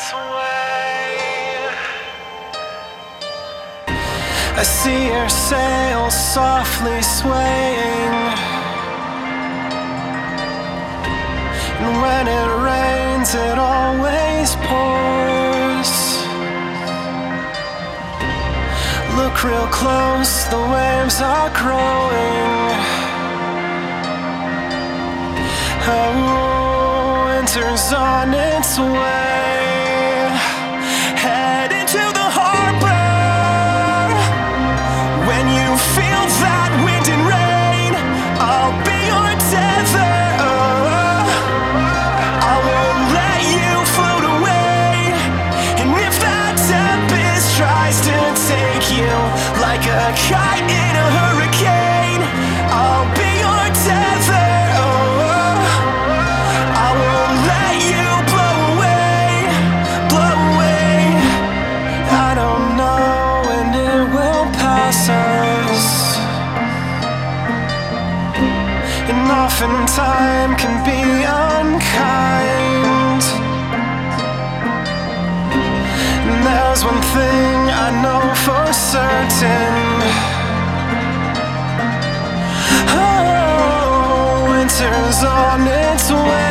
its way. I see your sails softly swaying, and when it rains it always pours. Look real close, the waves are growing. Oh, winter's on its way, heading to the harbor. When you feel that wind and rain, I'll be your tether. I won't let you float away. And if that tempest tries to take you like a kite in a hurricane, I'll be your tether. I won't let you blow away, blow away. I don't know when it will pass us, and often time can be unkind. And there's one thing I know for certain. Oh, winter's on its way.